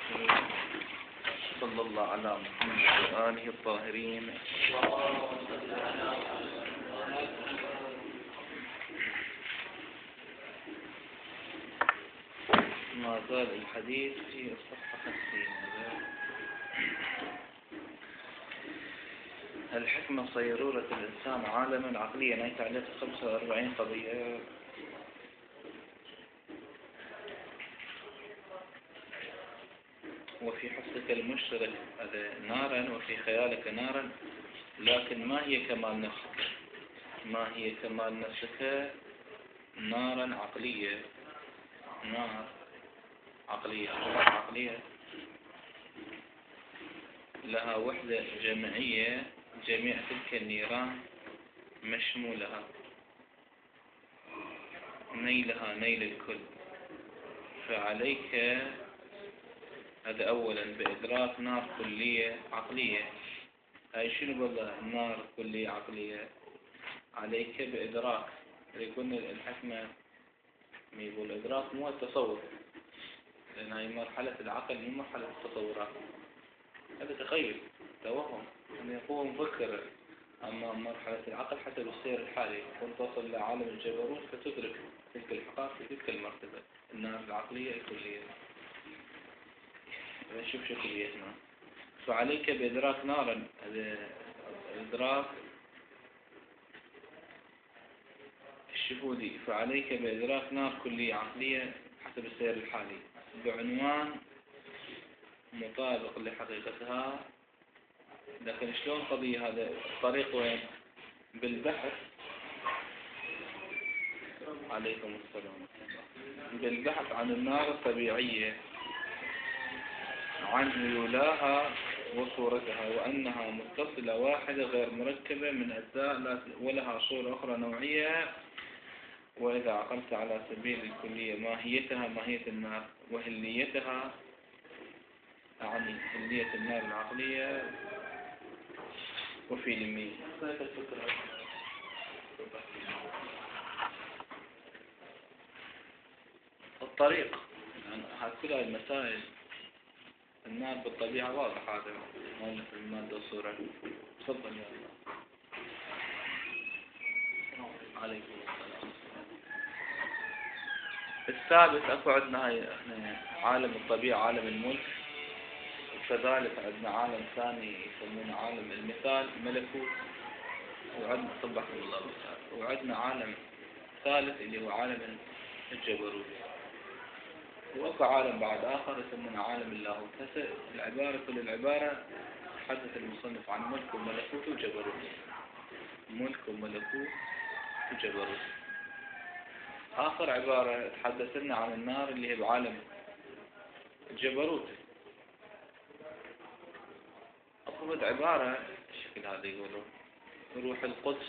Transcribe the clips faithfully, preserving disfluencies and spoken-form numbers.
صلى الله على محمد وآله الطاهرين. ما زال الحديث في الصفحة خمسين. الحكمة صيرورة الإنسان عالما عقليا، أي تعليق خمسة وأربعين قضية. وفي حسك المشترك نارا وفي خيالك نارا، لكن ما هي كمال نفسك؟ ما هي كمال نفسك؟ نارا عقلية، نار عقلية عقلية لها وحدة جمعية، جميع تلك النيران مشمولها، نيلها نيل الكل. فعليك، هذا أولا، بإدراك نار كلية عقلية. هاي شنو والله نار كلية عقلية؟ عليك بإدراك. يكون الحكمة يقول إدراك مو التصور، لأن هاي مرحلة العقل مو مرحلة التصورات، هذا تخيل توهم أن يقوم مفكرا. أما مرحلة العقل حسب السير الحالي كنت تصل لعالم الجبروت فتدرك تلك الحقائق في تلك المرتبة، النار العقلية الكلية. شوف شو كليتنا. فعليك بإدراك نارا، هذا إدراك الشهودي. فعليك بإدراك نار كلية عقلية حسب السير الحالي بعنوان مطابق لحقيقتها. لكن شلون قضية هذا الطريق؟ وين؟ بالبحث. عليكم السلام. بالبحث عن النار الطبيعية، عن ميولاها وصورتها، وأنها متصلة واحدة غير مركبة من أجزاء ولها صورة أخرى نوعية. وإذا عقلت على سبيل الكلية ماهيتها، ماهية النار وهليتها، أعني هلية النار العقلية وفي لمية. الطريق يعني كل هذه المسائل. النار بالطبيعة واضح، هذا مو مثل المادة والصورة. تفضل يا الله. عليكم السلام. الثالث أكو عندنا هاي احنا عالم الطبيعة، عالم الملك، وكذلك عندنا عالم ثاني يسمونه عالم المثال، ملكوت، وعندنا صبحكم الله بالخير، وعندنا عالم ثالث اللي هو عالم الجبروت. وأكو عالم بعد آخر يسمونه عالم اللاهوت. هسه العبارة كل العبارة تحدث المصنف عن ملك وملكوت وجبروت، ملك وملكوت وجبروت. آخر عبارة تحدث لنا عن النار اللي هي بعالم الجبروت. أقرب عبارة الشكل هذا يقولوا روح القدس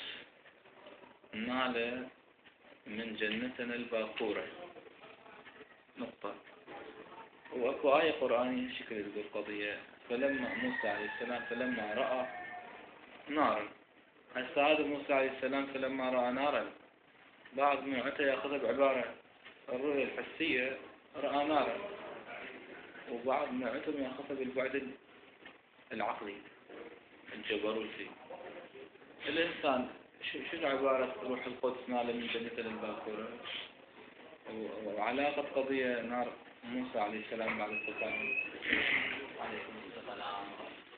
نال من جنتنا الباكورة، نقطة. وأكو آية قرآنية شكل تقول قضية، فلما موسى عليه السلام فلما رأى نارا. هسه هذا موسى عليه السلام فلما رأى نارا، بعض نوعته يأخذها بعبارة الرؤية الحسية، رأى نارا، وبعض نوعتهم يأخذها بالبعد العقلي الجبروتي. الإنسان شو عبارة روح القدس نال من جنة الباكورة، وعلاقة قضية نار موسى عليه السلام بعد التكامل. عليكم السلام.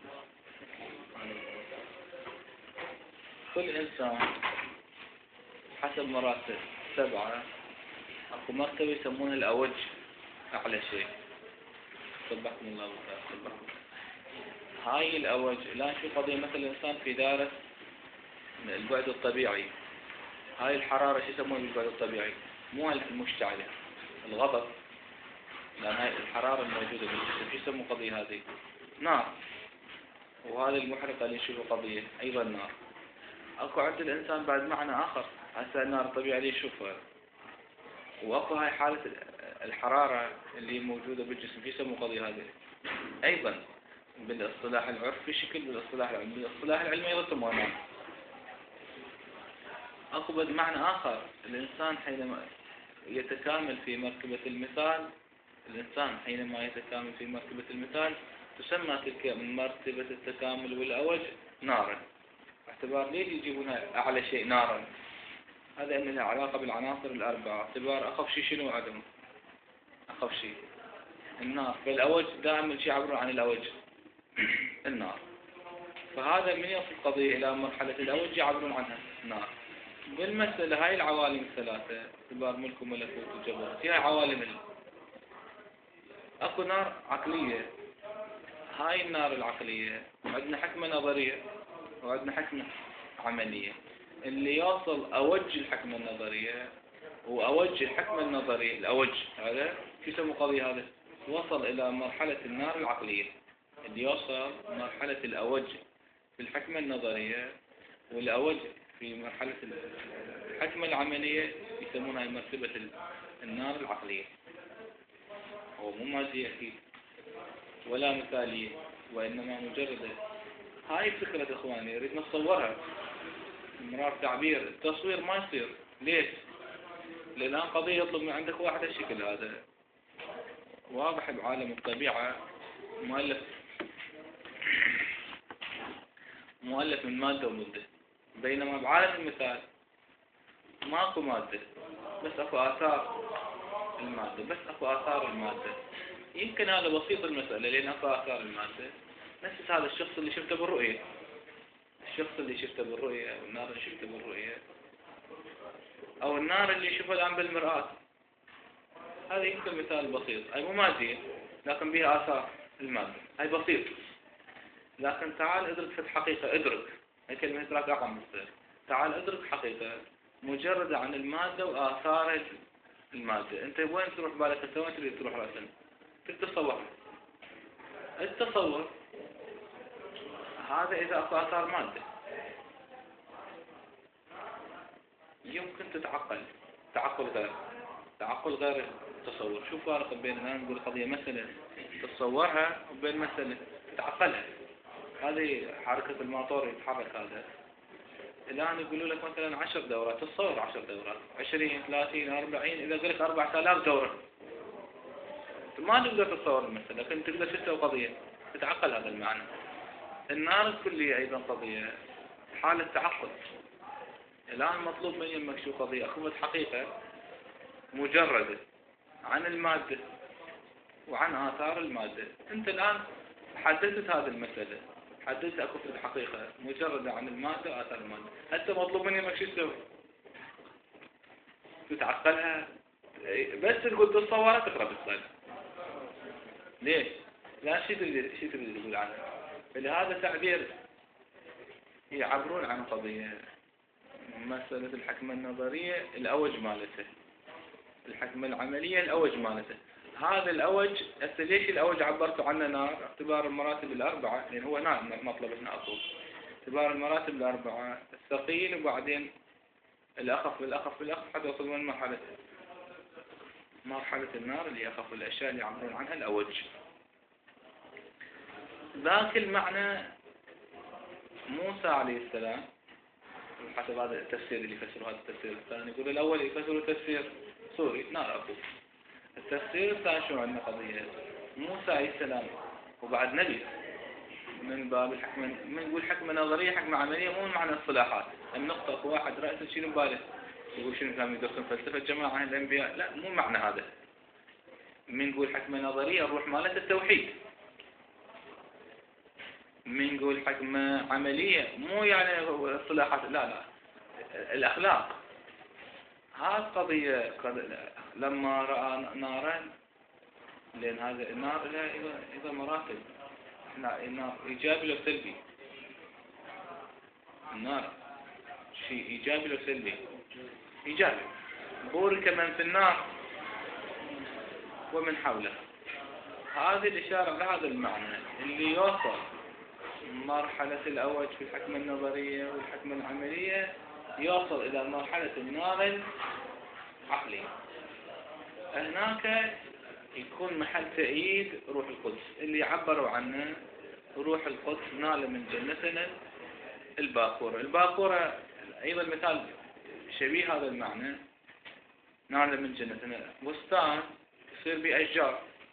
كل إنسان حسب مراتب سبعة. أكو مرتبة يسمونها الأوج، أعلى شيء. صبحكم الله بالخير. صبحكم. هاي الأوج لا شو قضية مثل الإنسان في دارة البعد الطبيعي. هاي الحرارة شو يسمونها بالبعد الطبيعي؟ مو المشتعلة، الغضب، لأن هاي الحرارة الموجودة بالجسم شو يسموا قضية هذه؟ نار. وهذه المحرقة اللي نشوفه قضية أيضا نار. أكو عند الإنسان بعد معنى آخر. هسه النار الطبيعية اللي يشوفها، وأكو هاي حالة الحرارة اللي موجودة بالجسم شو يسموا قضية هذه؟ أيضا بالاصطلاح العرفي شكل، بالاصطلاح العلمي، بالاصطلاح العلمي أيضا يسموها نار. أكو بمعنى آخر، الإنسان حينما يتكامل في مركبة المثال الإنسان حينما يتكامل في مرتبة المثال تسمى تلك مرتبة التكامل والأوج نارا. اعتبار ليش يجيبونها أعلى شيء نارا؟ هذا أن لها علاقة بالعناصر الأربعة. اعتبار أخف شيء شنو عدم؟ أخف شيء النار. فالأوج دائما شيء يعبرون عن الأوج النار. فهذا من يصل القضية إلى مرحلة الأوج يعبرون عنها النار. بالمسألة هاي العوالم الثلاثة اعتبار ملك وملكوت وجبروت هي عوالم ال... أكو نار عقلية. هاي النار العقلية عندنا حكمة نظرية وعندنا حكمة عملية. اللي يوصل أوج الحكمة النظرية وأوج الحكمة النظرية الأوج هذا شو يسمى قضية هذا؟ وصل إلى مرحلة النار العقلية. اللي يوصل مرحلة الأوج في الحكمة النظرية والأوج في مرحلة الحكمة العملية يسمونها مرتبة النار العقلية. هو مو مادية أكيد ولا مثالية وإنما مجردة. هاي فكرة إخواني يريد نتصورها مرار تعبير. التصوير ما يصير. ليش؟ لأن قضية يطلب من عندك واحد الشكل هذا واضح بعالم الطبيعة مؤلف مؤلف من مادة ومدة. بينما بعالم المثال ماكو مادة بس أكو آثار المادة بس أكو آثار المادة. يمكن هذا بسيط المسألة لأن أكو آثار المادة. نفس هذا الشخص اللي شفته بالرؤية الشخص اللي شفته بالرؤية أو النار اللي شفته بالرؤية أو النار اللي يشوفها الآن بالمرآة. هذا يمكن مثال بسيط. أي مو مادية لكن بها آثار المادة. هاي بسيط. لكن تعال ادرك في الحقيقة. ادرك هاي كلمة إدراك أعظم مستوى. تعال ادرك حقيقة مجردة عن المادة وآثار المادة. أنت وين تروح بالك أنت وين تريد تروح رأسا؟ تتصور التصور هذا إذا أكو آثار مادة يمكن تتعقل تعقل غير تعقل غير التصور. شو فارق بين أن نقول قضية مسألة تتصورها وبين مسألة تتعقلها؟ هذه حركة الماطور يتحرك هذا. الآن يقولوا لك مثلا عشر دورات تتصور عشر دورات عشرين ثلاثين أربعين إذا قلت أربعة آلاف دورة ما تقدر تتصور المسألة لكن تقدر تسوي قضية تتعقل هذا المعنى. النار الكلية أيضا قضية حالة تعقل. الآن مطلوب من يمك شو قضية أخذت حقيقة مجردة عن المادة وعن آثار المادة. أنت الآن حددت هذه المسألة حددت أكو في الحقيقة مجردة عن المادة وآثار المادة. أنت مطلوب من يمك شو تسوي؟ تتعقلها بس تقول تتصورها تقرأ بالصيد. ليش؟ لا شيء تريد شيء تريد تقول عنه. فلهذا تعبير يعبرون عن قضية مسألة الحكمة النظرية الأوج مالته الحكمة العملية الأوج مالته. هذا الأوج هسه ليش الأوج عبرت عنه نار؟ اعتبار المراتب الأربعة لأن هو نار مطلب هنا أصول. اعتبار المراتب الأربعة الثقيل وبعدين الأخف بالأخف بالأخف حتى يوصل من مرحلة مرحلة النار اللي أخف الأشياء اللي يعبرون عنها الأوج. ذاك المعنى موسى عليه السلام حسب هذا التفسير اللي يفسروا هذا التفسير الثاني يقول الأول يفسروا تفسير سوري نار أبو. التفسير الثاني شو عندنا قضية موسى عليه السلام وبعد نبي من باب الحكمة من نقول حكمة نظرية حكمة عملية مو معنى الصلاحات. النقطة واحد رأسا شنو باله يقول شنو كانوا يدرسون فلسفة جماعة الأنبياء لا مو معنى هذا. من نقول حكمة نظرية الروح مالت التوحيد. من نقول حكمة عملية مو يعني الصلاحات لا لا الأخلاق. هذه قضية لما رأى نارا لأن هذا النار لها إذا مراتب احنا النار إيجابي لو سلبي. النار شيء إيجابي لو سلبي إيجابي. بورك من في النار ومن حوله. هذه الإشارة لهذا المعنى اللي يوصل مرحلة الأوج في الحكمة النظرية والحكمة العملية يوصل إلى مرحلة النار العقلية. هناك يكون محل تأييد روح القدس اللي عبروا عنه روح القدس نال من جنتنا الباقورة. الباقورة أيضا مثال شبيه هذا المعنى. نال من جنتنا بستان يصير بأشجار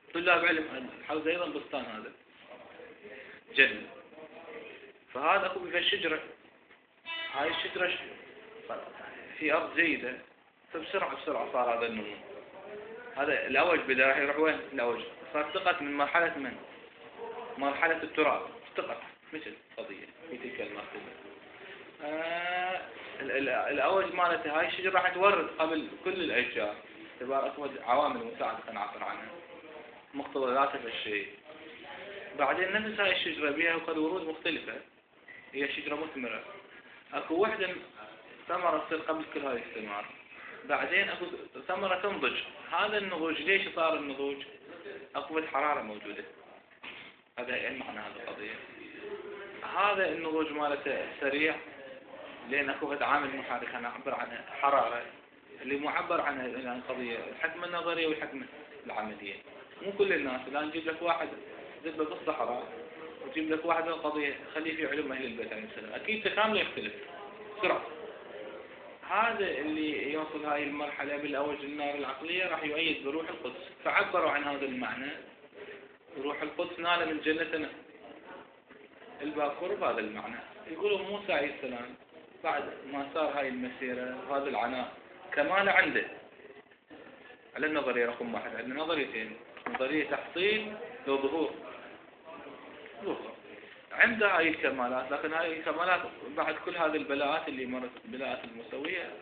طلاب علم الحوزة أيضا بستان هذا جنة. فهذا أكو في الشجرة، هاي الشجرة في أرض جيدة، فبسرعة بسرعة صار هذا النمو. هذا الأوج بدأ راح يروح وين؟ الأوج صار انتقل من مرحلة من؟ مرحلة التراب، انتقل مثل قضية في تلك المرتبة. آه الأوج مالته هاي الشجرة راح تورد قبل كل الأشجار، اعتبار أكو عوامل مساعدة خلينا نعبر عنها، مقتضيات الشيء. بعدين نفس هاي الشجرة بها وقد ورود مختلفة، هي شجرة مثمرة، اكو وحدة ثمرة تصير قبل كل هاي الثمار، بعدين اكو ثمرة تنضج. هذا النضوج ليش صار النضوج؟ اكو حرارة موجودة، هذا يعني معنى هذه القضية. هذا النضوج مالته سريع لان اكو عامل محرك انا اعبر عنه حرارة، اللي معبر عنها يعني القضية الحكمة النظرية والحكمة العملية. مو كل الناس، الان نجيب لك واحد زبده بالصحراء وتجيب لك واحد من القضية خليه في علوم اهل البيت عليه السلام، اكيد تكامله يختلف بسرعة. هذا اللي يوصل هاي المرحلة بالأوج النار العقلية راح يؤيد بروح القدس، فعبروا عن هذا المعنى. روح القدس نال من جنتنا الباكور بهذا المعنى. يقولوا موسى عليه السلام بعد ما صار هاي المسيرة وهذا العناء كمال عنده على النظرية رقم واحد. عندنا نظريتين، نظرية تحصيل وظهور. ظهور عنده هاي الكمالات، لكن هاي الكمالات بعد كل هذه البلاءات اللي مرت، البلاءات المسوية،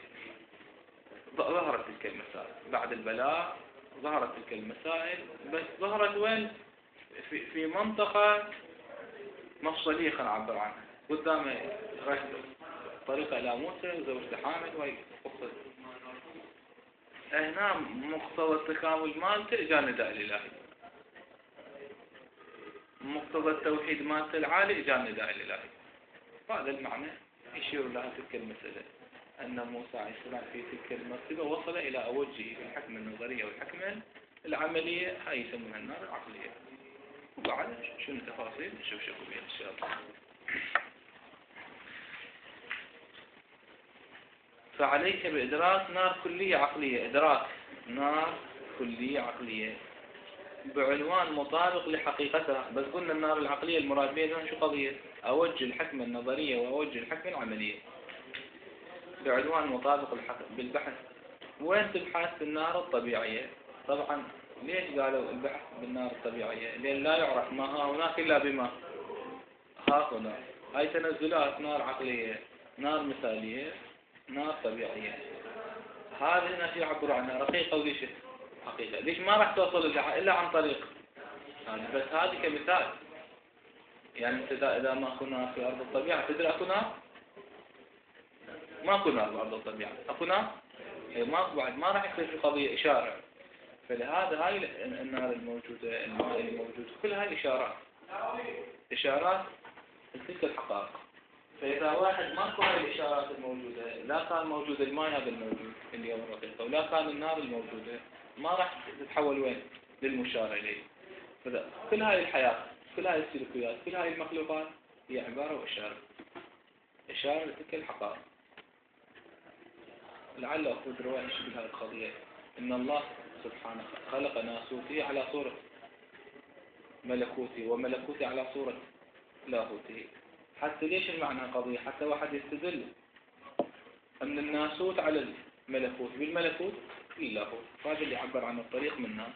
ظهرت تلك المسائل. بعد البلاء ظهرت تلك المسائل، بس ظهرت وين؟ في, في منطقة مفصلية خلينا نعبر عنها. قدامه ركب طريقة إلى موسى وزوجته حامد وهي قصة. هنا مقتضى التكامل مالته جاء نداء الإلهي، مقتضى التوحيد مالته العالي جاء النداء الإلهي. هذا المعنى يشير لها تلك المسألة، أن موسى عليه السلام في تلك المرتبة وصل إلى أوجه الحكمة النظرية والحكمة العملية، هاي يسمونها النار العقلية. وبعد شنو التفاصيل نشوف شكو بها إن شاء الله. فعليك بإدراك نار كلية عقلية، إدراك نار كلية عقلية بعنوان مطابق لحقيقتها. بس قلنا النار العقلية المراد بها شو قضية؟ أوجه الحكمة النظرية وأوجه الحكمة العملية بعنوان مطابق الحق بالبحث. وين تبحث؟ بالنار الطبيعية. طبعا ليش قالوا البحث بالنار الطبيعية؟ لأن لا يعرف ما ها هناك إلا بما ها هنا. هاي تنزلات نار عقلية، نار مثالية، نار طبيعية. هذه هنا يعبر عنها رقيقة وليش حقيقة. ليش ما راح توصل لها إلا عن طريق يعني؟ بس هذه كمثال يعني. انت إذا ما أكو نار في أرض الطبيعة تدري أكو نار؟ ما أكو نار في أرض الطبيعة، أكو نار؟ ما بعد ما راح يصير في قضية إشارة. فلهذا هاي النار الموجودة، الماء الموجود، كل هاي إشارات، إشارات تلك الحقائق. فإذا واحد ماكو هاي الإشارات الموجودة، لا كان موجود الماء هذا الموجود اليوم الرقيقة، ولا كان النار الموجودة، ما راح تتحول وين؟ للمشار إليه. فذا كل هاي الحياة، كل هاي السلوكيات، كل هاي المخلوقات هي عبارة وإشارة، إشارة لتلك الحقائق. لعل أخذ رواية شبه هذه القضية، إن الله سبحانه خلق ناسوته على صورة ملكوته وملكوته على صورة لاهوته. حتى ليش المعنى قضية؟ حتى واحد يستدل أن الناسوت على الملكوت، بالملكوت في اللاهوت. هذا اللي عبر عن الطريق منها.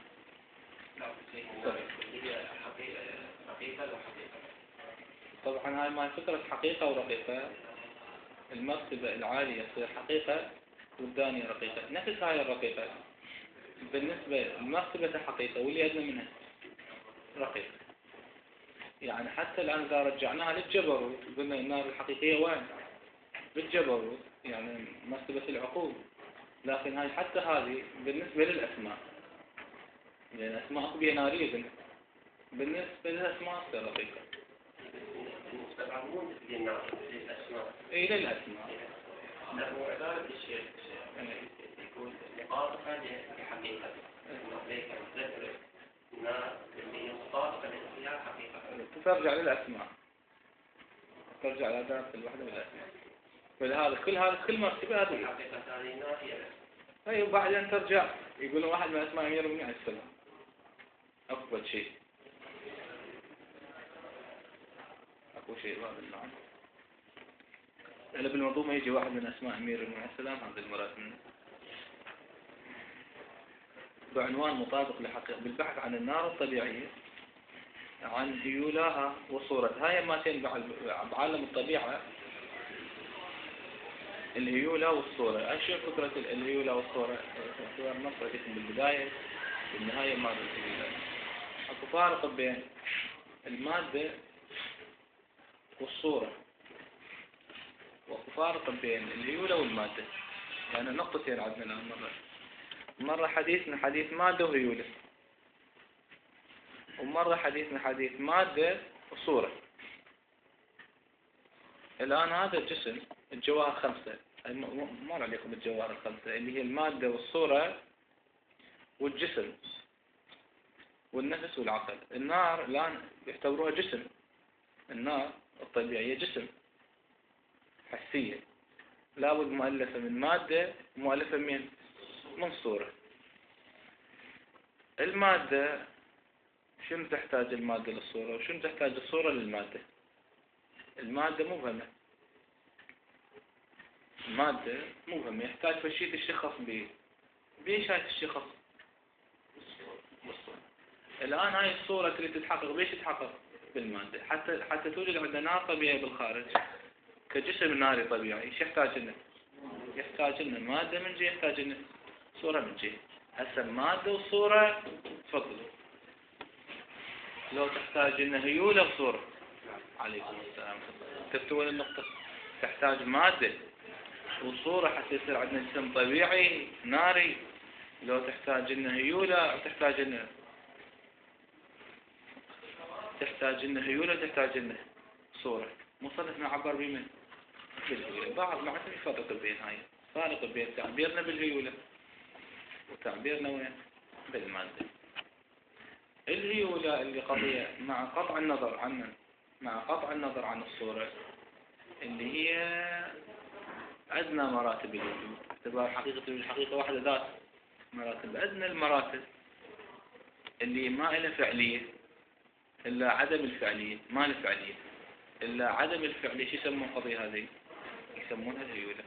طبعا هاي ما فكرة حقيقة ورقيقة. المرتبة العالية تصير حقيقة والثانية رقيقة. نفس هاي الرقيقة بالنسبة لمرتبة حقيقة واللي أدنى منها رقيقة. يعني حتى الآن إذا رجعناها للجبروت قلنا النار الحقيقية وين؟ بالجبروت يعني مرتبة العقول. لكن هاي حتى هذه بالنسبة للأسماء، لأن يعني أسماء أقبية نارية بالنسبة للأسماء تصير رقيقة. مستبعدون للنار للأسماء. إيه للأسماء. لأنه عبارة الشيء يكون مطابقة لحقيقة. ليس الذكر النار اللي هي مطابقة لها حقيقة. ترجع للأسماء، ترجع لدرجة الوحدة والأسماء. ولهذا كل هذا كل مرتبة هذه حقيقة هذه النار هي الأسماء. أي وبعدين ترجع يقولون واحد من أسماء أمير المؤمنين عليه السلام. أفضل شيء أكو شيء بهذا المعنى. هلا بالمنظومة يجي واحد من أسماء أمير المؤمنين السلام هذا المراد منه بعنوان مطابق لحقيقة بالبحث عن النار الطبيعية عن هيولاها وصورتها. هاي ماتين بعالم الطبيعة الهيولة والصورة. أشوف فكرة الهيولة والصورة اعتبار نص اسم بالبداية بالنهاية مادة الهيولة. أكو فارق بين المادة والصورة وفارق بين الهيولة والمادة. يعني نقطتين عندنا الآن مرة مرة حديثنا حديث مادة وهيولة ومرة حديثنا حديث مادة وصورة. الآن هذا الجسم الجواهر خمسة ما عليكم بالجواهر الخمسة اللي هي المادة والصورة والجسم والنفس والعقل. النار الآن يعتبروها جسم. النار الطبيعية جسم حسية لابد مؤلفة من مادة مؤلفة من من صورة. المادة شنو تحتاج المادة للصورة وشنو تحتاج الصورة للمادة؟ المادة مبهمة. المادة مبهمة يحتاج فشي تشخص به. بيش هاي تشخص بالصورة. الآن هاي الصورة تريد تتحقق بيش تتحقق بالمادة حتى حتى توجد عندنا نار طبيعية بالخارج كجسم ناري طبيعي. ايش يحتاج لنا؟ يحتاج لنا مادة من جهة يحتاج لنا صورة من جهة. هسه مادة وصورة تفضلوا. لو تحتاج لنا هيولة وصورة عليكم السلام تفتون النقطة. تحتاج مادة وصورة حتى يصير عندنا جسم طبيعي ناري. لو تحتاج لنا هيولة أو تحتاج لنا تحتاج لنا هيولة تحتاج لنا صورة. مصنفنا عبر بمن؟ بالهيولة. بعض ما عندنا فرق بين هاي فارق بين تعبيرنا بالهيولة وتعبيرنا وين؟ بالمادة. الهيولة اللي قضية مع قطع النظر عن مع قطع النظر عن الصورة اللي هي أدنى مراتب الوجود. اعتبار حقيقة الحقيقة واحدة ذات مراتب. أدنى المراتب اللي ما لها فعلية إلا عدم الفعلية. ما لها فعلية إلا عدم الفعلية. شو يسمون القضية هذه؟ يسمونها الهيولة.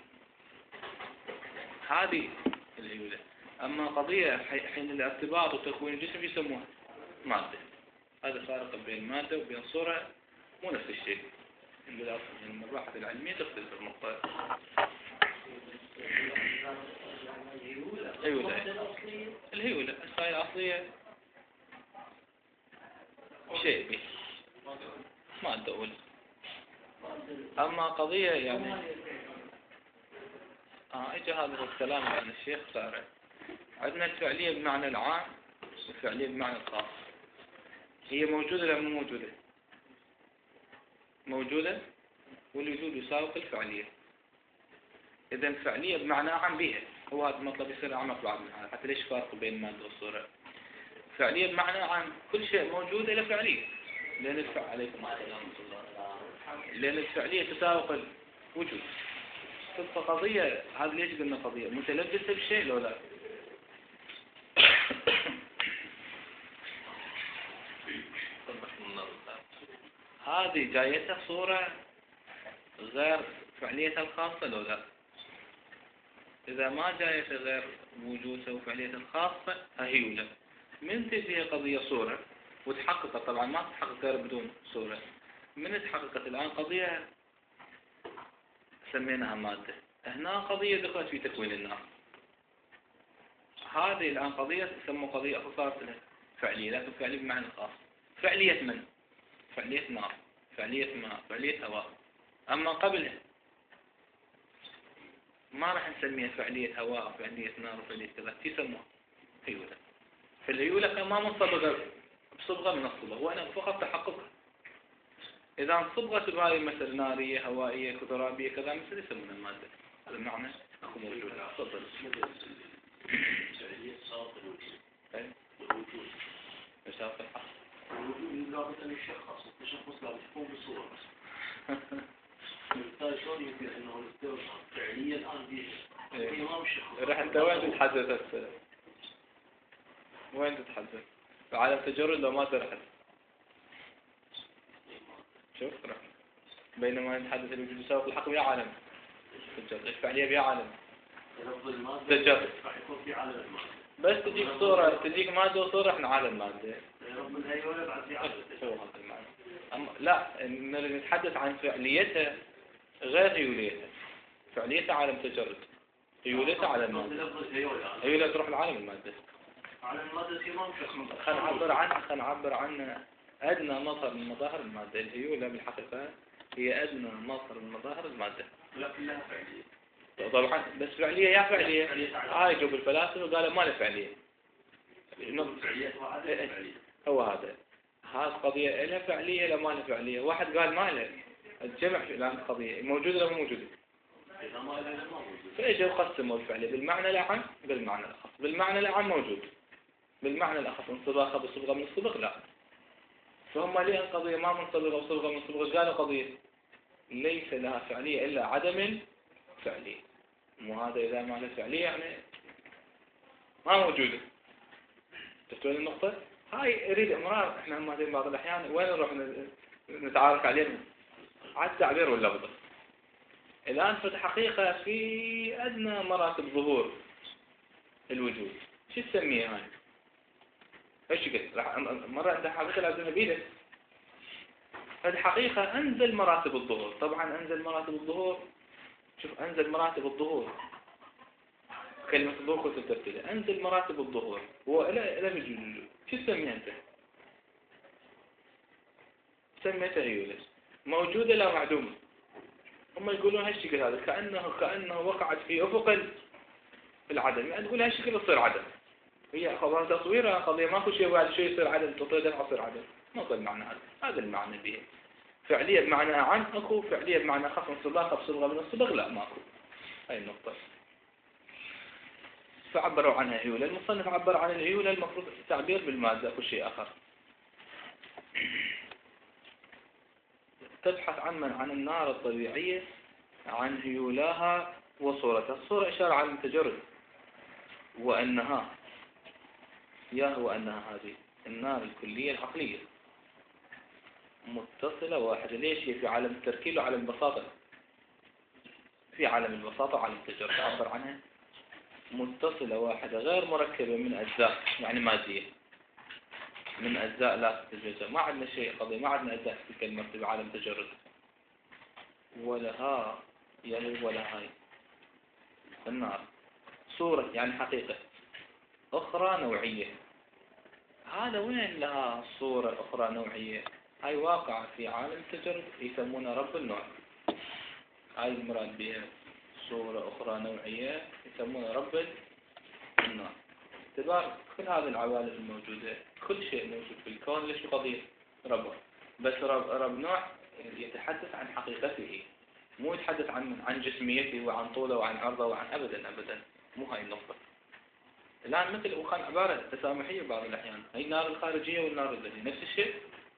هذه الهيولة. أما قضية حين الارتباط وتكوين الجسم يسمونها مادة. هذا فارق بين المادة وبين الصورة مو نفس الشيء. من الباحث العلمية تختلف النقطة. الهيولة الهيولة الصورة الأصلية شيء به مادة أولى. أما قضية يعني آه إجا هذا الكلام عن الشيخ صار عندنا الفعلية بمعنى العام والفعلية بمعنى الخاص. هي موجودة ولا مو موجودة؟ موجودة والوجود يساوق الفعلية. إذا الفعلية بمعنى عام بها. هو هذا المطلب يصير أعمق بعد من هذا. حتى ليش فرق بين المادة والصورة؟ فعلية بمعنى عام كل شيء موجود له فعلية. لأن الفعل عليكم السلام لأن الفعلية تساوق الوجود. تبقى قضية. هذا ليش قلنا قضية متلبسة بشيء لو لا؟ هذه جايتها صورة غير فعليتها الخاصة لو لا؟ إذا ما جايتها غير وجودها وفعليتها الخاصة هيولة. من تجي قضية صورة وتحققت طبعا ما تتحقق غير بدون صورة. من تحققت الآن قضية سميناها مادة. هنا قضية دخلت في تكوين النار. هذه الآن قضية تسمى قضية صارت لها فعلية لكن فعلية بمعنى خاص. فعلية من؟ فعلية نار فعلية ماء فعلية هواء. أما قبلها ما راح نسميها فعلية هواء أو فعلية نار وفعلية كذا. يسموها هيولة. فالهيولة كما منصبغة بصبغة من الصبغ وأنا فقط تحققها. إذا انصبغت بهذه مثل نارية هوائية كترابية كذا مثل يسمونها المادة. هذا المعنى أكو موجود. تفضل. فعلية ساوق الوجود. أي. والوجود. مساوق الحق. الوجود لابد أن يشخص. التشخص لابد يكون بصورة. بالتالي شلون يمكن أنه نستوعب فعليا الآن بيه؟ هي ما بشخص. راح أنت وين تتحدث هسه؟ وين تتحدث؟ في عالم تجرد لو ما ترحل. شوف رح. بينما نتحدث الوجود يساوي في الحقيقة يا عالم تجرد، الفعلية بيا عالم تجرد. راح يكون في عالم المادة. بس تجيك صورة، تجيك مادة وصورة احنا عالم مادة. رب الهيولة بعد في عالم شو هذا المعنى؟ أما لا، نتحدث عن فعليتها غير هيوليتها. فعليتها عالم تجرد، هيوليتها عالم مادة. هيوليتها تروح لعالم المادة. عالم المادة في منطقة. خلينا نعبر عنها، خلينا نعبر عنها أدنى مظهر من مظاهر المادة. الهيولة بالحقيقة هي أدنى مظهر من مظاهر المادة. لكن لها فعلية. طبعا بس فعلية يا فعلية. هاي جوب الفلاسفة قالوا ما له فعلية. هو هذا. هذه قضية لها فعلية لا ما لها فعلية. واحد قال ما له. الجمع في الآن قضية موجودة ولا مو موجودة؟ إذا ما لها ما موجود. فإجوا قسموا الفعلية بالمعنى الأعم بالمعنى الأخص. بالمعنى الأعم موجود. بالمعنى الأخص انصباغها بصبغة من الصبغ لا. فهم ليه القضية ما منصبغة وصبغة من صبغة؟ قالوا قضية ليس لها فعلية إلا عدم فعلية. مو هذا إذا ما لها فعلية يعني ما موجودة. تفتون النقطة؟ هاي أريد إمرار إحنا هم هذين بعض الأحيان وين نروح نتعارك عليهم؟ على التعبير واللفظ. الآن في الحقيقة في أدنى مراتب ظهور الوجود شو تسميه هاي؟ ايش قلت؟ راح مرة أنت حاولت لازمها بيدك. الحقيقة أنزل مراتب الظهور. طبعا أنزل مراتب الظهور. شوف أنزل مراتب الظهور. كلمة الظهور كنت ترتدها. أنزل مراتب الظهور. ولا لا بيجي شو تسميها أنت؟ سميتها هيولس. موجودة لا معدومة. هم يقولون هالشكل هذا كأنه كأنه وقعت في أفق العدم. يعني تقول هالشكل تصير عدم. هي خبر تصويرها قضية ماكو شيء بعد شيء يصير عدم تطير دفع يصير عدم. ما هو المعنى هذا. هذا المعنى به. فعلية بمعنى عن اكو، فعلية بمعنى خف انصباغ بصبغة من الصبغ لا ماكو. هاي النقطة. فعبروا عنها هيولة. المصنف عبر عن الهيولة المفروض التعبير بالمادة اكو شيء آخر. تبحث عن من عن النار الطبيعية عن هيولاها وصورتها. الصورة إشارة على التجرد وأنها يا هو أنها هذه النار الكلية العقلية متصلة واحدة. ليش؟ هي في عالم التركيب وعالم البساطة. في عالم البساطة وعالم التجرد عبر عنها متصلة واحدة غير مركبة من أجزاء يعني مادية من أجزاء لا تتجزأ. ما عندنا شيء قضية ما عندنا أجزاء في تلك المرتبة عالم تجرد. ولها يعني ولا هاي النار صورة يعني حقيقة أخرى نوعية. هذا وين لها صورة أخرى نوعية؟ هاي واقعة في عالم التجرد يسمونها رب النوع. هاي المراد بها صورة أخرى نوعية يسمونها رب النوع. اعتبار كل هذه العوالم الموجودة كل شيء موجود في الكون ليش قضية رب. بس رب, رب نوع يتحدث عن حقيقته مو يتحدث عن عن جسميته وعن طوله وعن عرضه وعن أبدا أبدا. مو هاي النقطة. الآن مثل وكان عبارة تسامحية بعض الأحيان. هاي النار الخارجية والنار الداخلية نفس الشيء.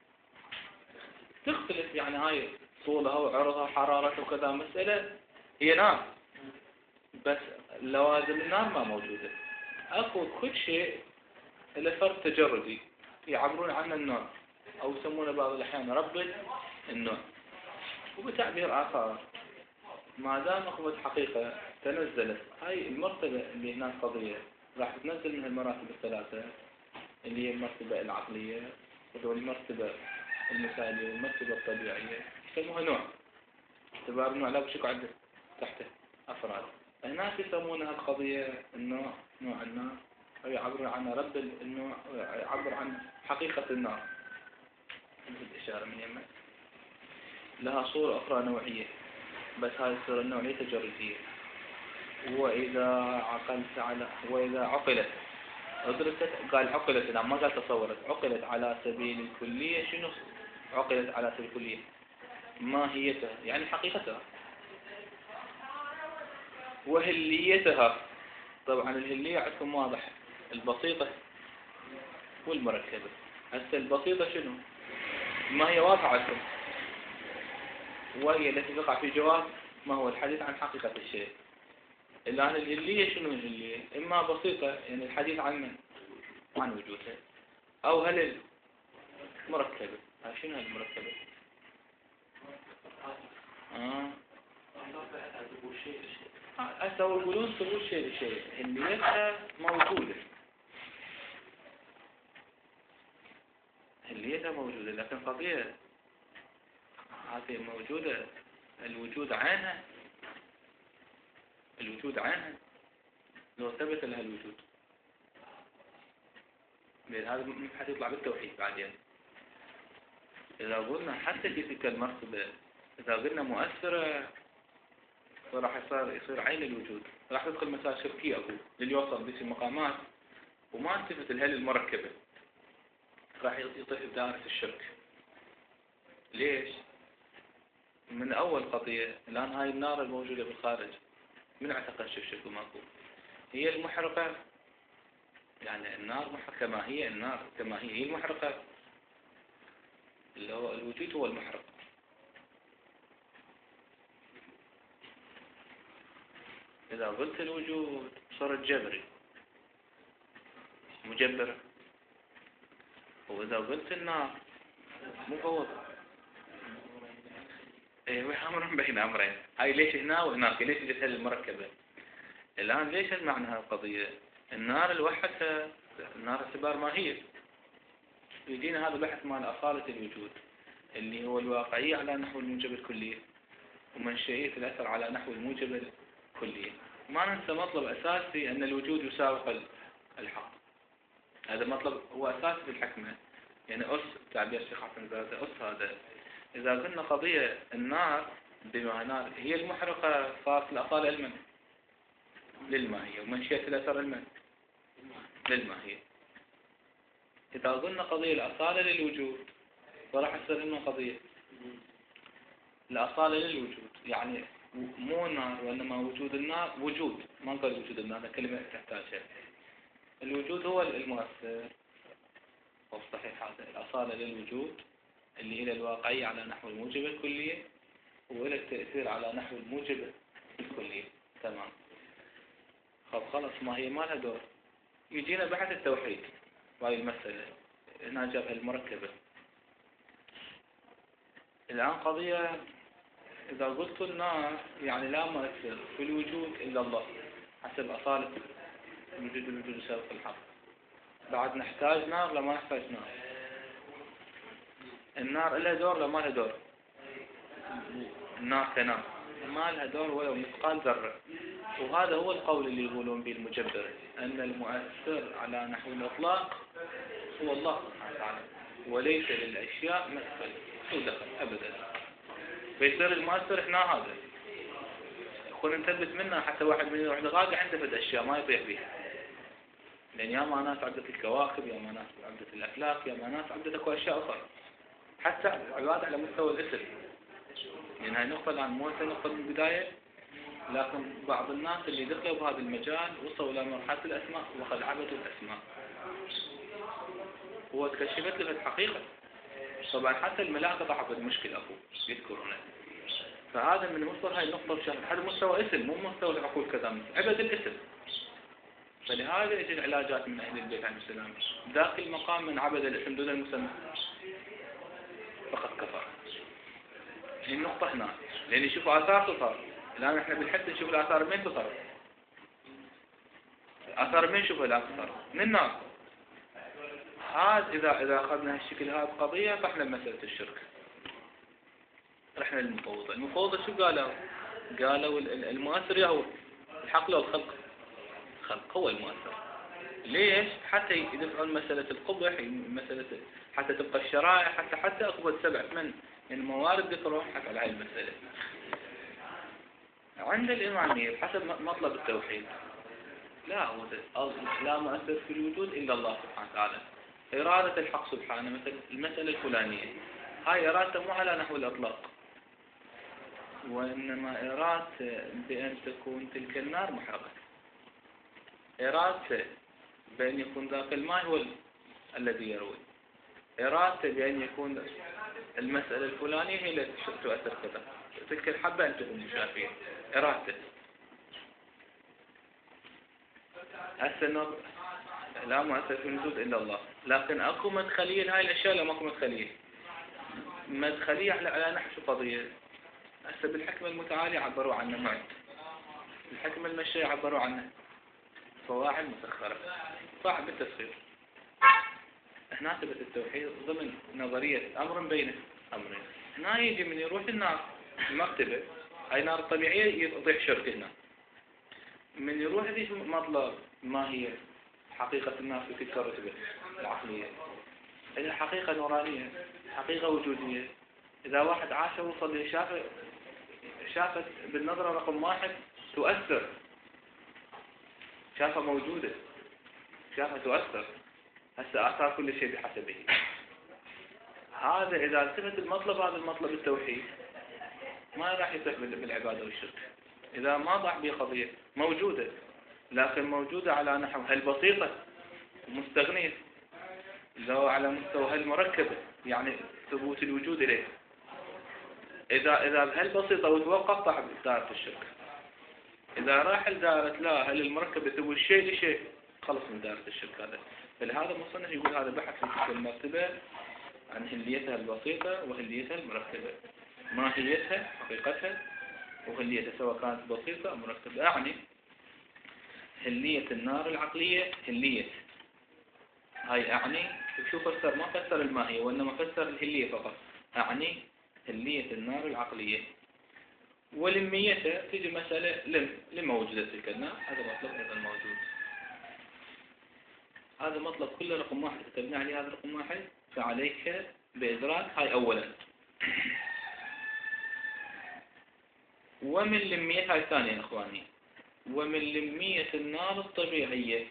تختلف يعني هاي طولها وعرضها حرارتها وكذا مسألة هي نار. بس لوازم النار ما موجودة. أكو كل شيء له فرق تجردي يعبرون عنه النوع أو يسمونه بعض الأحيان رب النوع. وبتعبير آخر ما دام أخوة حقيقة تنزلت هاي المرتبة اللي هناك قضية راح تنزل من المراتب الثلاثة اللي هي المرتبة العقلية والمرتبة المثالية والمرتبة الطبيعية يسموها نوع. اعتبار النوع لا بشكل عدة تحته أفراد. هناك يسمونها القضية النوع نوع النار ويعبرون عنها رب النوع يعبر عن حقيقة النار. مثل الإشارة من يمك لها صورة أخرى نوعية بس هذه الصورة النوعية تجردية. وإذا عقلت على وإذا عقلت أدركت قال عقلت لا ما قال تصورت. عقلت على سبيل الكلية. شنو عقلت على سبيل الكلية؟ ماهيتها يعني حقيقتها وهليتها. طبعا الهلية عندكم واضح البسيطة والمركبة. هسه البسيطة شنو؟ ما هي واضحة عندكم وهي التي تقع في جواب ما هو الحديث عن حقيقة الشيء. الآن الهلية شنو الهلية؟ إما بسيطة يعني الحديث عن من؟ عن وجودها. أو هل المركبة؟ هاي شنو هالمركبة؟ آه هسه هو يقولون ثبوت شيء لشيء هليتها موجودة، هليتها موجودة، لكن قضية هذه موجودة الوجود عنها، الوجود عنها لو ثبت لها الوجود، لأن هذا حتطلع بالتوحيد بعدين. إذا قلنا حتى في تلك المرتبة إذا قلنا مؤثرة فراح يصير يصير عين الوجود، راح تدخل مسائل شركية أقول اللي يوصل بس المقامات وما انتفت الهل المركبة، راح يطيح بدائرة الشرك. ليش؟ من أول قضية الآن هاي النار الموجودة بالخارج من اعتقد شوف شوف ماكو هي المحرقة، يعني النار محرقة كما هي، النار كما هي هي المحرقة، اللي هو الوجود هو المحرق. إذا قلت الوجود صار جبري مجبرة، وإذا قلت النار مفوضة. ايه أمر بين أمرين، هاي ليش هنا وهناك، ليش جت هذه المركبة الآن؟ ليش المعنى هالقضية؟ النار الوحدة النار اعتبار ماهية، يجينا هذا بحث مال أصالة الوجود اللي هو الواقعية على نحو الموجب الكلية ومنشئية الأثر على نحو الموجب الكلية. ما ننسى مطلب أساسي أن الوجود يسابق الحق، هذا مطلب هو أساسي في الحكمة، يعني أس تعبير الشيخ حسن زادة أس هذا. إذا قلنا قضية النار بما نار هي المحرقة صارت الأصالة علما للماهية ومنشئة الأثر علما للماهية. إذا قلنا قضية الأصالة للوجود فراح يصير إنه قضية الأصالة للوجود، يعني مو نار وإنما وجود النار وجود، ما نقول وجود النار كلمة تحتاجها. الوجود هو المؤثر، والصحيح هذا الأصالة للوجود اللي إلى الواقعية على نحو الموجب الكلية وإلى التأثير على نحو الموجب الكلية. تمام. خب خلص ما هي ما لها دور. يجينا بحث التوحيد وهي المسألة هنا جاب المركبة. الآن قضية إذا قلت النار يعني لا مؤثر في الوجود إلا الله حسب أصالة الوجود الوجود يسابق الحق. بعد نحتاج نار لما نحتاج نار. النار لها دور لما لها دور. النار كنار ما لها دور ولو مثقال ذرة. وهذا هو القول اللي يقولون به المجبر أن المؤثر على نحو الإطلاق هو الله سبحانه وتعالى وليس للأشياء مثل أو دخل أبدا. فيصير المؤثر إحنا هذا يكون نثبت منه حتى واحد من يروح لغاية عنده فد أشياء ما يطيح بها، لأن يا ما ناس عدة الكواكب يا ما ناس عدة الأفلاك يا ما ناس عدة أكو أشياء أخرى حتى عبادة على مستوى الاسم، لأن هاي نقطة الآن مو نقطة من البداية، لكن بعض الناس اللي دخلوا بهذا المجال وصلوا إلى مرحلة الأسماء وقد عبدوا الأسماء هو تكشفت له الحقيقة. طبعا حتى الملائكة ضحت المشكلة أخو يذكرونه. فهذا من مستوى هاي النقطة بشكل هذا مستوى اسم مو مستوى العقول كذا عبد الاسم. فلهذا يجي العلاجات من أهل البيت عليه السلام ذاك المقام من عبد الاسم دون المسمى فقد كفر. هي النقطة هنا لأن يشوفوا آثار تظهر. الآن احنا بالحد نشوف الآثار من تظهر. آثار من نشوفها الآن تظهر من النار. هذا إذا إذا أخذنا هالشكل هذا قضية فإحنا بمسألة الشرك. رحنا للمفوضة. المفوضة شو قالوا؟ قالوا المؤثر هو الحق له الخلق. الخلق هو المؤثر. ليش؟ حتى يدفعون مسألة القبح، مسألة حتى تبقى الشرائع، حتى حتى أقبل سبع ثمان يعني موارد ذكروا حتى على هاي المسألة. عند الإمامية حسب مطلب التوحيد لا هو لا مؤثر في الوجود إلا الله سبحانه وتعالى. إرادة الحق سبحانه مثل المسألة الفلانية هاي إرادة مو على نحو الإطلاق، وإنما إرادة بأن تكون تلك النار محرقة، إرادة بأن يكون ذاك الماء هو الذي يروي، إرادة بأن يكون المسألة الفلانية هي التي تؤثر كذا، تلك الحبة أن تكون مشافية إرادة. هسه لا مؤثر في الوجود إلا الله، لكن أكو مدخلية لهاي الأشياء لا ماكو مدخلية. مدخلية على على نحو قضية. هسه بالحكمة المتعالية عبروا عنه معد، الحكمة المشية عبروا عنه فواعل مسخرة، فاعل بالتسخير. هنا ثبت التوحيد ضمن نظرية أمر بين أمرين. هنا يجي من يروح النار المكتبة، هاي نار طبيعية يضيح شرك هنا. من يروح ذي مطلب ما هي حقيقة الناس في تلك الرتبة العقلية، هي حقيقة نورانية، حقيقة وجودية. إذا واحد عاش وصل شاف شافت بالنظرة رقم واحد تؤثر، شافها موجودة، شافها تؤثر، هسه آثار كل شيء بحسبه. هذا إذا التفت المطلب، هذا المطلب التوحيد ما راح يصح بالعبادة والشرك. إذا ما ضع به قضية موجودة، لكن موجودة على نحو هل بسيطة مستغنية، لو على مستوى هل مركبة يعني ثبوت الوجود إليه. إذا إذا هل بسيطة وتوقف ضع دائرة الشرك. إذا راح لدائرة لا هل المركبة تسوي شيء لشيء، خلص من دائرة الشرك هذا. فلهذا المصنف يقول هذا بحث في تلك المرتبة عن هليتها البسيطة وهليتها المركبة، ماهيتها حقيقتها وهليتها سواء كانت بسيطة أو مركبة. أعني هلية النار العقلية هلية، هاي أعني شو فسر؟ ما فسر الماهية وإنما فسر الهلية فقط. أعني هلية النار العقلية ولميتها تيجي مسألة لم لما وجدت تلك النار، هذا مطلب أيضا موجود. هذا مطلب كله رقم واحد كتبنا عليه، هذا رقم واحد. فعليك بإدراك هاي أولا. ومن لمية هاي ثانيا إخواني، ومن لمية النار الطبيعية،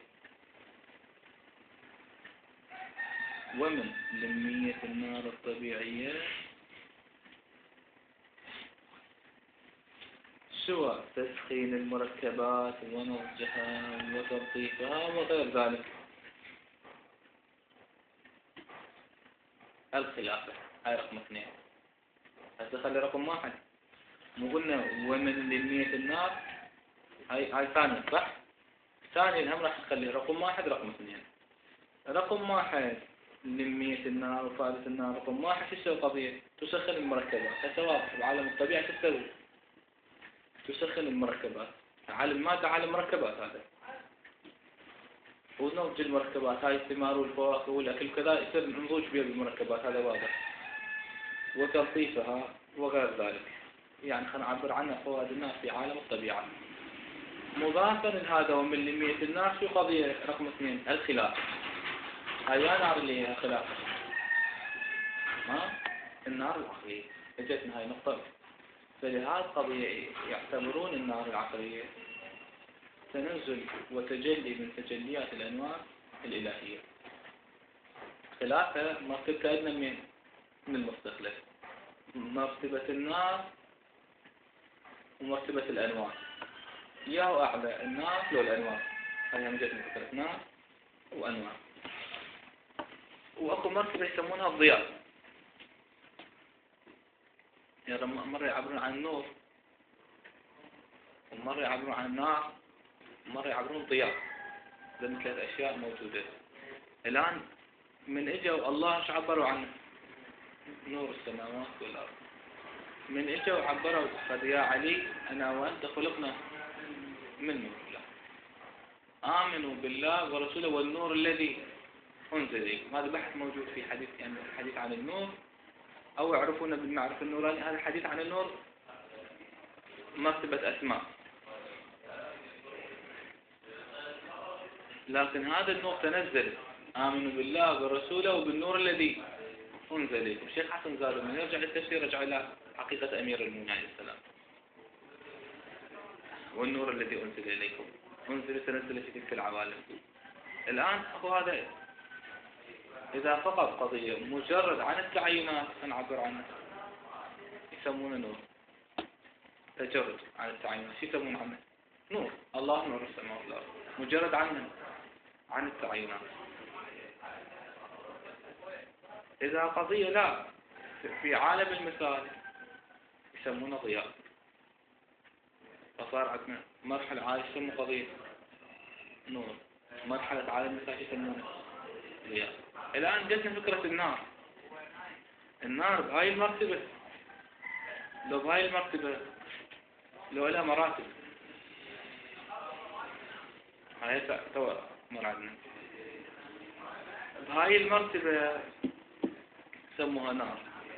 ومن لمية النار الطبيعية سوى تسخين المركبات ونضجها وتلطيفها وغير ذلك. الخلافة هاي رقم اثنين. هسه خلي رقم واحد، مو قلنا ومن لمية النار، هاي هاي ثانية صح؟ ثانيا هم راح نخلي رقم واحد رقم اثنين. رقم واحد لمية النار وفائدة النار. رقم واحد شو تسوي قضية؟ تسخن المركبات. هسه واضح بعالم الطبيعة تسوي تسخن المركبات. عالم المادة عالم مركبات هذا، ونضج المركبات هاي الثمار والفواكه والأكل كذا يصير نضوج بها بالمركبات، هذا واضح. وتلطيفها وغير ذلك، يعني خلينا نعبر عنها فوائد النار في عالم الطبيعة. مضافا لهذا ومن لمية النار شو قضية رقم اثنين؟ الخلاف. هاي نار اللي هي خلاف ها النار العقلية. اجتنا هاي نقطة. فلهذا قضية يعتبرون النار العقلية تنزل وتجلي من تجليات الأنوار الإلهية. خلافها مرتبة أدنى من من المستخلف، مرتبة النار ومرتبة الأنوار. ياهو أعلى النار لو الأنوار، هاي هم جت مرتبة نار وأنوار. وأكو مرتبة يسمونها الضياء، يعني مرة يعبرون عن النور ومرة يعبرون عن النار ومرة يعبرون ضياء. لأن ثلاث أشياء موجودة. الآن من إجوا الله ايش عبروا عنه؟ نور السماوات والأرض. من إجوا عبروا قد يا علي أنا وأنت خلقنا من نور الله، آمنوا بالله ورسوله والنور الذي أنزل إليكم. هذا بحث موجود في حديث، يعني الحديث عن النور أو يعرفون بالمعرفة النوراني. هذا الحديث عن النور مرتبة أسماء، لكن هذا النور تنزل آمنوا بالله ورسوله وبالنور الذي أنزل إليكم. الشيخ حسن زادو من يرجع للتفسير رجع إلى حقيقة أمير المؤمنين عليه السلام. والنور الذي أنزل إليكم أنزل تنزل في تلك العوالم. الآن أخو هذا إذا فقط قضية مجرد عن التعينات نعبر عنها يسمونه نور. تجرد عن التعينات شو يسمون عنه؟ نور. الله نور السماوات والأرض. مجرد عنه عن التعينات. إذا قضية لا في عالم المثال يسمونه ضياء. فصار عندنا مرحلة عالية يسمى قضية نور. مرحلة عالم المثال يسمونه ضياء. الآن جتنا فكرة النار. النار بهاي المرتبة، لو بهاي المرتبة، لو لها مراتب، هاي تو مر عندنا بهاي المرتبة سموها نار.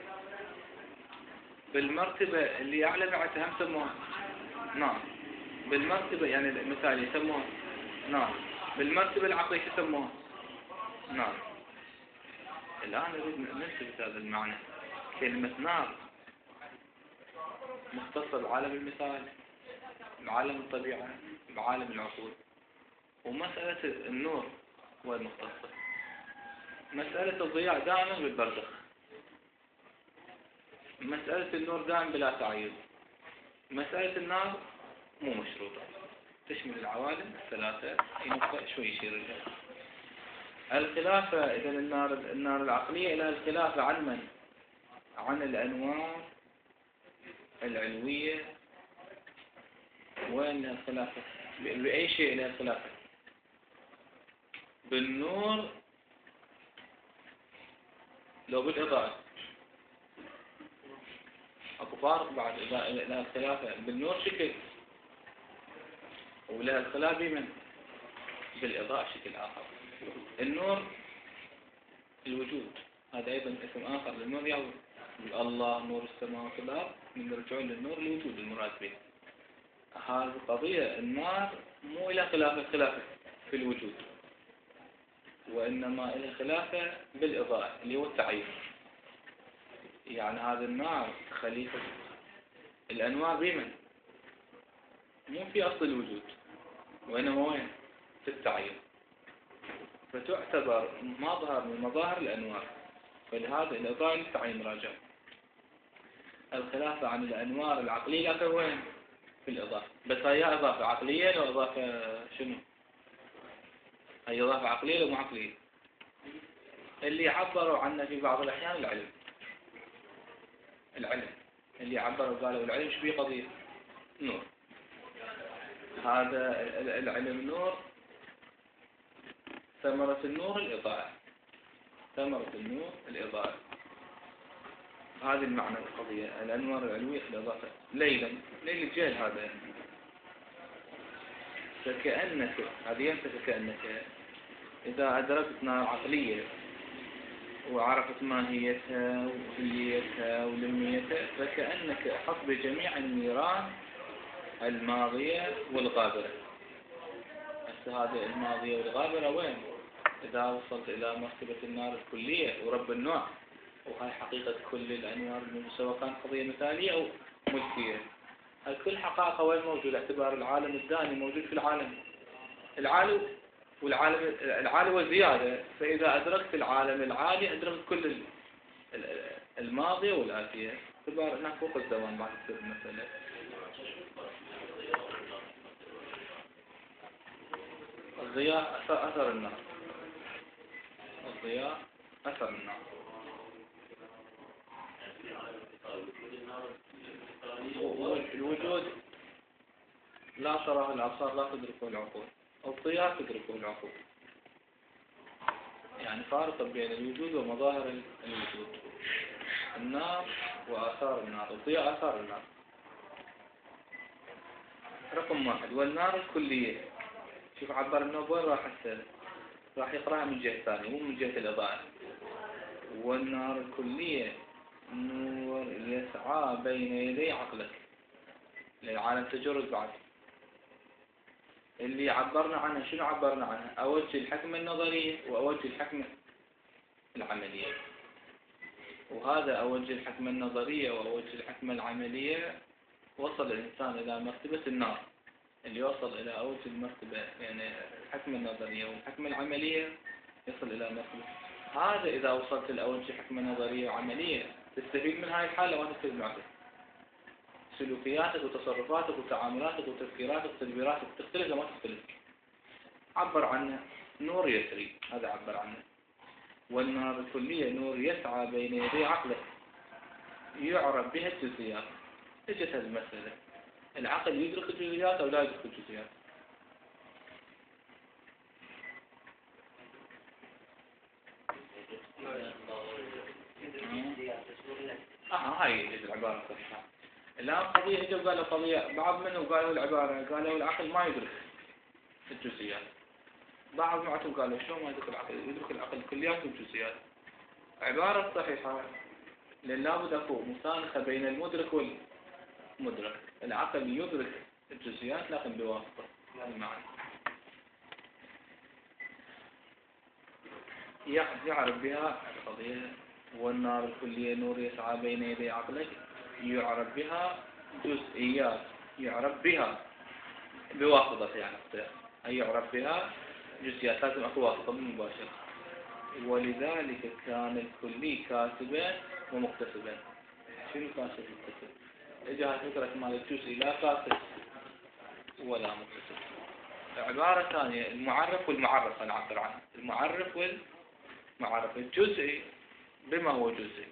بالمرتبة اللي أعلى بعدها هم سموها نار. بالمرتبة يعني مثال يسموها نار. بالمرتبة العقلية يسموها نار. الآن نريد نثبت هذا المعنى. كلمة نار مختصة بعالم المثال، بعالم الطبيعة، بعالم العقول. ومسألة النور هو المختصة. مسألة الضياء دائما بالبرزخ. مسألة النور دائما بلا تعيين. مسألة النار مو مشروطة، تشمل العوالم الثلاثة. ينفع شوي يشير لها. الخلافة إذا النار النار العقلية لها الخلافة عن من؟ عن الأنوار العلوية. وين الخلافة؟ بأي شيء لها الخلافة؟ بالنور لو بالإضاءة. أكو فارق بعد إذا لها الخلافة بالنور شكل، ولها الخلافة بمن؟ بالإضاءة شكل آخر. النور الوجود، هذا أيضا اسم آخر للنور. يعود الله نور السماوات والأرض، من يرجعون للنور الوجود المراد به. هذه القضية النار مو إلى خلافة خلافة في الوجود، وإنما إلى خلافة بالإضاءة اللي هو التعيين. يعني هذا النار خليفة الأنوار بمن؟ مو في أصل الوجود، وإنما وين؟ في التعيين. فتعتبر مظهر من مظاهر الأنوار. فلهذا الإضاءة للتعيين راجع. الخلافة عن الأنوار العقلية لكن وين؟ في الإضافة. بس هي إضافة عقلية لو إضافة شنو؟ هي إضافة عقلية لو مو عقلية؟ اللي عبروا عنه في بعض الأحيان العلم. العلم اللي عبروا قالوا العلم شو بيه قضية؟ نور. هذا العلم نور. ثمرة النور الإضاءة. ثمرة النور الإضاءة. هذا المعنى القضية. الأنوار العلوية في الإضافة. ليلا ليل الجهل هذا. فكأنك هذه ينفع كأنك إذا أدركت نار عقلية وعرفت ماهيتها وكليتها ولميتها، فكأنك أحط بجميع النيران الماضية والغابرة. هسه هذه الماضية والغابرة وين؟ إذا وصلت إلى مرتبة النار الكلية ورب النوع، وهي حقيقة كل الأنوار سواء كان قضية مثالية أو ملكية. هاي كل حقائق وين موجود؟ اعتبار العالم الداني موجود في العالم العالي والعالم العالي والزيادة. فإذا أدركت العالم العالي أدركت كل الماضية والآتية. اعتبار هناك فوق الزمان بعد تصير المسألة. الضياء أثر, أثر النار. الضياء أثر النار. الوجود لا تراه الأبصار، لا تدركه العقول. الضياء تدركه العقول. يعني فارق بين الوجود ومظاهر الوجود. النار وآثار النار. الضياء آثار النار. رقم واحد. والنار الكلية. شوف عبر النوب وين راح هسه؟ راح يقرأها من جهة ثانية مو من جهة الإضاءة. والنار الكلية نور يسعى بين يدي عقلك للعالم تجرد بعد. اللي عبرنا عنها شنو عبرنا عنها؟ أوجه الحكمة النظرية وأوجه الحكمة العملية. وهذا أوجه الحكمة النظرية وأوجه الحكمة العملية وصل الإنسان إلى مرتبة النار. اللي يوصل إلى أوجه المرتبة يعني الحكمة النظرية والحكمة العملية يصل إلى مرتبة. هذا إذا وصلت لأوجه حكمة نظرية وعملية تستفيد من هاي الحالة وما تستفيد معها. سلوكياتك وتصرفاتك وتعاملاتك وتفكيراتك وتدبيراتك تختلف وما تختلف. عبر عنه نور يسري. هذا عبر عنه. والنار الكلية نور يسعى بين يدي عقلك يعرف بها الجزئيات. اجت هذه المسألة. العقل يدرك الجزئيات أو لا يدرك الجزئيات؟ اه هاي يجوز العبارة الصحيحة. الآن قضية اجوا قالوا قضية، بعض منهم قالوا العبارة، قالوا العقل ما يدرك الجزئيات. بعض معتهم قالوا شلون ما يدرك العقل؟ يدرك العقل الكليات والجزئيات. عبارة صحيحة، لأن لابد أكو مسانخة بين المدرك والمدرك. العقل يدرك الجزئيات لكن بواسطة المعنى. يعرف بها القضية، والنار الكلية نور يسعى بين يدي عقلك، يعرف بها جزئيات، يعرف بها بواسطة يعني أي يعرف بها جزئيات، لازم أكو واسطة مباشرة. ولذلك كان الكلي كاسبا ومكتسبا. شنو كاسب ومكتسب؟ إجا فكرة مال الجزئي لا كاسب ولا مكتسب. عبارة ثانية المعرف والمعرف أنا أعبر عنه. المعرف والمعرف. الجزئي بما هو جزئي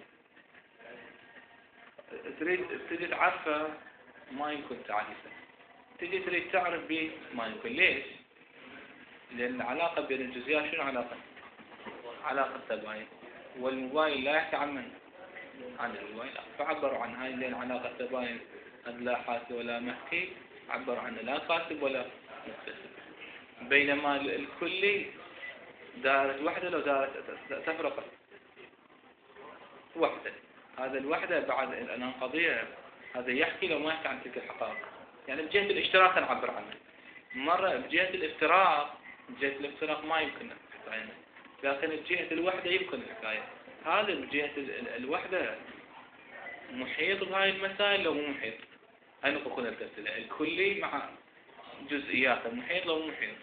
تريد تجي تعرفه ما يمكن تعرفه، تجي تريد تعرف به ما يمكن. ليش؟ لأن العلاقة بين الجزئيات شنو علاقة؟ علاقة تباين. والمباين لا يحكي عن من؟ عن المباين. فعبروا عن هاي لأن علاقة تباين قد لا حاسب ولا محكي، عبروا عنه لا كاتب ولا مكتسب. بينما الكلي دارت وحدة لو دارت تفرقت وحدة. هذا الوحدة بعد الآن قضية، هذا يحكي لو ما يحكي عن تلك الحقائق. يعني بجهة الاشتراك نعبر عنه. مرة بجهة الافتراق، بجهة الافتراق ما يمكن نحكي عنه، لكن بجهة الوحدة يمكن الحكاية. هذا بجهة الوحدة محيط بهاي المسائل لو مو محيط. هاي نقطة كنا التمثيلية. الكلي مع جزئيات، المحيط لو مو محيط.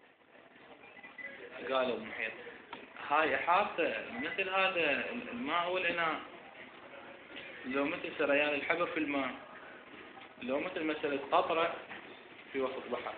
قالوا محيط. هاي إحاطة مثل هذا الماء والإناء، لو مثل سريان الحبر في الماء، لو مثل مسألة قطرة في وسط بحر.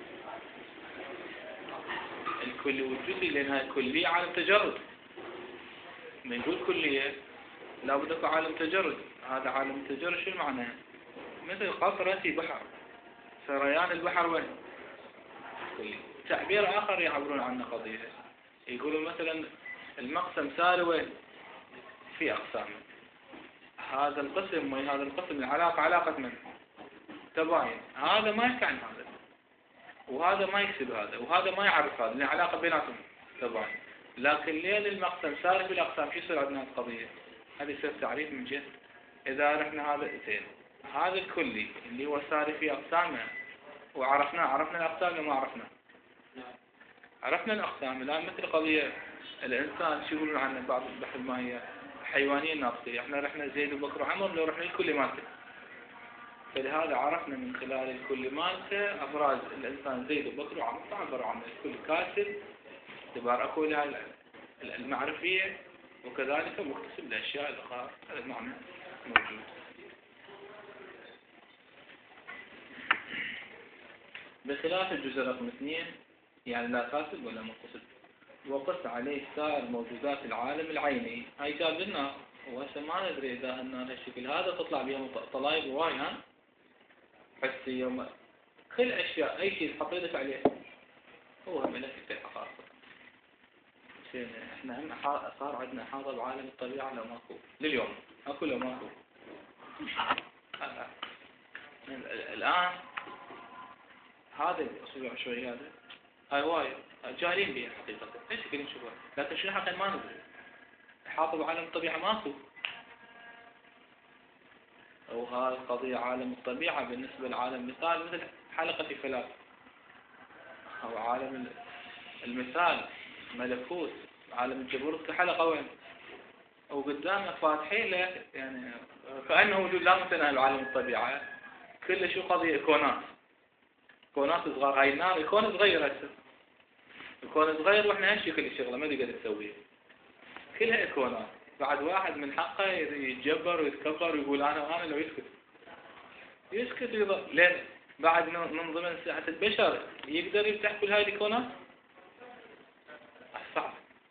الكلي والجزئي لأنها كلية عالم تجرد. من نقول كلية لابد أكو عالم تجرد. هذا عالم تجرد شو معناه؟ مثل قطرة في بحر، سريان البحر وين؟ كلي. تعبير آخر يعبرون عنه قضية، يقولون مثلا المقسم ساري وين؟ في أقسام. هذا القسم وهذا القسم العلاقة علاقة من؟ تباين. هذا ما يحكي عن هذا، وهذا ما يكسب هذا، وهذا ما يعرف هذا، لأن علاقة بيناتهم تباين. لكن لين المقسم ساري في الأقسام شو يصير عندنا القضية؟ هذا يصير تعريف من جهة. إذا رحنا هذا زين، هذا الكلي اللي هو ساري في أقسامه وعرفناه، عرفنا الأقسام وما عرفنا؟ عرفنا الأقسام. الآن مثل قضية الإنسان شو يقولون عنه بعض البحث المائية؟ حيوانية ناطقية. احنا رحنا زيد وبكر وعمر لو رحنا الكل مالته، فلهذا عرفنا من خلال الكل مالته أفراد الإنسان زيد وبكر وعمر، فعبروا عنه الكل كاسب اعتبار أكو لها المعرفية، وكذلك مكتسب الأشياء الأخرى. هذا المعنى موجود. بخلاف الجزء رقم اثنين يعني لا كاسب ولا مكتسب، وقص عليه سائر موجودات العالم العيني. هاي جاب لنا وهسه ما ندري إذا أن هالشكل هذا تطلع بها طلائب هواي، ها حسية وما كل أشياء أي شيء تحط يدك عليه هو ملك الحقائق. احنا هم صار عندنا حاضر بعالم الطبيعة لو ماكو لليوم، اكو لو ماكو. الآن هذا الأسبوع شوي هذا هاي هواي جاهلين بها حقيقة، ليش كذا نشوفها، لكن شنو حقا ما ندري. حاطب عالم الطبيعة ماكو، أو هاي القضية عالم الطبيعة بالنسبة لعالم مثال مثل حلقة في فلاس، أو عالم المثال ملكوت عالم الجبروت كحلقة وين؟ أو قدامنا فاتحين له يعني كأنه وجود لا متناهي بعالم الطبيعة. كل شو قضية كونات، كونات صغار. هاي النار الكون صغير هسه، الكون صغير واحنا هالشي كل الشغلة ما نقدر نسويها، كلها كونات. بعد واحد من حقه يتجبر ويتكبر ويقول أنا وأنا لو يسكت يسكت يضل. لين بعد من ضمن ساعة البشر يقدر يفتح كل هاي الكونات؟ صعب.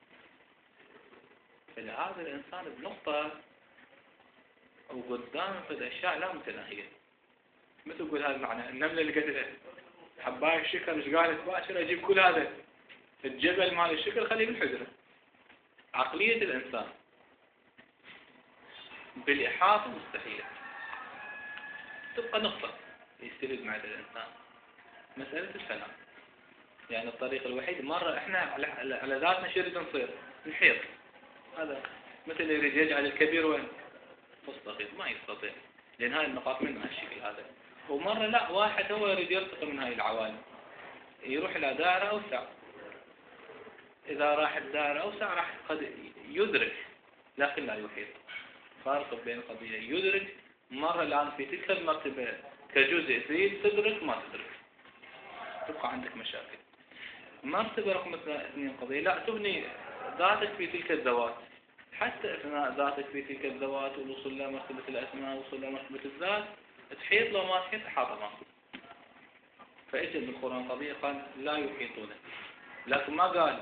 فلهذا الإنسان بنقطة أو قدام في الأشياء لا متناهية. مثل يقول هذا المعنى النملة اللي قتلت حباية الشكر ايش قالت باشر أجيب كل هذا الجبل مال الشكر خليه بالحجرة. عقلية الإنسان بالإحاطة مستحيلة. تبقى نقطة يستفيد معها الإنسان مسألة الفناء. يعني الطريق الوحيد مرة إحنا على, على ذاتنا شو نريد نصير نحيط. هذا مثل يريد يجعل الكبير وين مستقيم ما يستطيع لأن هاي النقاط من هالشكل هذا. ومرة لا واحد هو يريد يرتقي من هاي العوالم يروح إلى دائرة أوسع. إذا راح الدائرة أوسع راح قد يدرك لكن لا يحيط. فارق بين قضية يدرك مرة الآن في تلك المرتبة كجزء تريد تدرك ما تدرك تبقى عندك مشاكل. مرتبة رقم اثنين قضية لا تبني ذاتك في تلك الذوات حتى أثناء ذاتك في تلك الذوات والوصول إلى مرتبة الأسماء والوصول إلى مرتبة الذات تحيط لو ما تحيط حاطة ما. فإجل بالقرآن قضية قال لا يحيطون لكن ما قال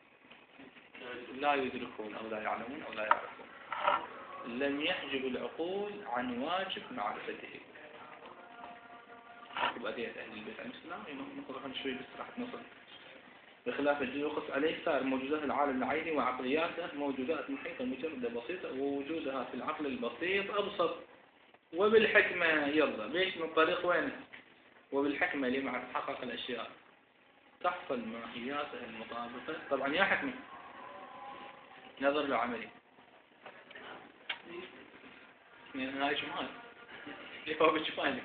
لا يدركون أو لا يعلمون أو لا يعرفون. لم يحجب العقول عن واجب معرفته. بأدية أهل البيت عليه السلام نقرأ شوي بس راح نصل. بخلاف الجلوس عليه صار موجودات العالم العيني وعقلياته موجودات محيطة مجردة بسيطة ووجودها في العقل البسيط أبسط. وبالحكمة يلا ليش من طريق وين وبالحكمة لما تحقق الأشياء تحصل ماهياتها المطابقة. طبعا يا حكمة نظر له عملي من هاي شمال جواب الشمالي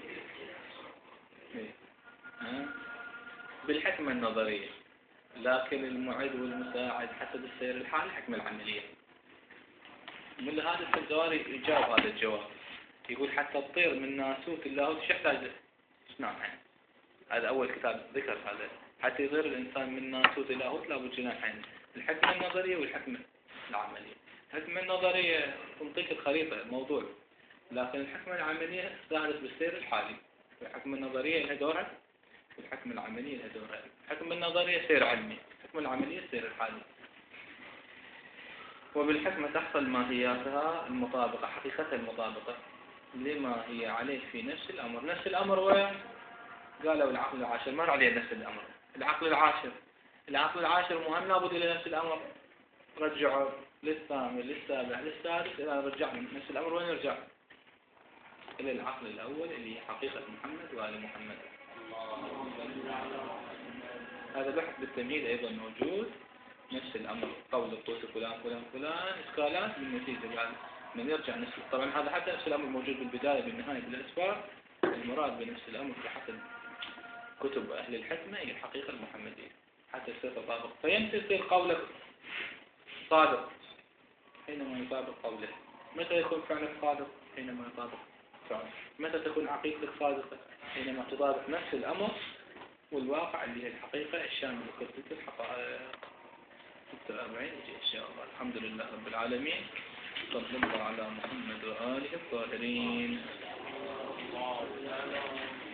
بالحكمة النظرية. لكن المعد والمساعد حسب السير الحالي الحكمة العملية. من هذا الجواري يجاوب هذا الجواب يقول حتى تطير من ناسوت اللاهوت شو يحتاج نعم هذا أول كتاب ذكر هذا حتى يطير الإنسان من ناسوت اللاهوت لابد جناحين الحكمة النظرية والحكمة العملية. الحكمة النظرية تنطيك الخريطة الموضوع لكن الحكمة العملية تستهدف بالسير الحالي. الحكمة النظرية لها دورها والحكمة العملية لها دورها. الحكمة النظرية سير علمي الحكمة العملية سير الحالي. وبالحكمة تحصل ماهياتها المطابقة حقيقتها المطابقة لما هي عليه في نفس الأمر. نفس الأمر وين قالوا العقل العاشر مر عليه نفس الأمر. العقل العاشر العقل العاشر مهم لابد إلى نفس الأمر رجعوا للثامن للسابع للسادس إلى رجعنا نفس الأمر وين يرجع إلى العقل الأول اللي هي حقيقة محمد وآل محمد. هذا بحث بالتمهيد أيضا موجود نفس الأمر قول الطوس فلان فلان فلان إشكالات بالنتيجة بعد من يرجع نفس. طبعا هذا حتى نفس الأمر موجود بالبداية بالنهاية بالأسفار. المراد بنفس الأمر في حسب كتب أهل الحكمة هي الحقيقة المحمدية حتى يصير تطابق. فيمتى يصير قولك صادق حينما يطابق قوله. متى يكون فعلك صادق حينما يطابق فعلك. متى تكون عقيدتك صادقة حينما تطابق نفس الأمر والواقع اللي هي الحقيقة الشاملة لكل الحقائق. التابعين إن شاء الله. الحمد لله رب العالمين صلى الله على محمد وآله الطاهرين.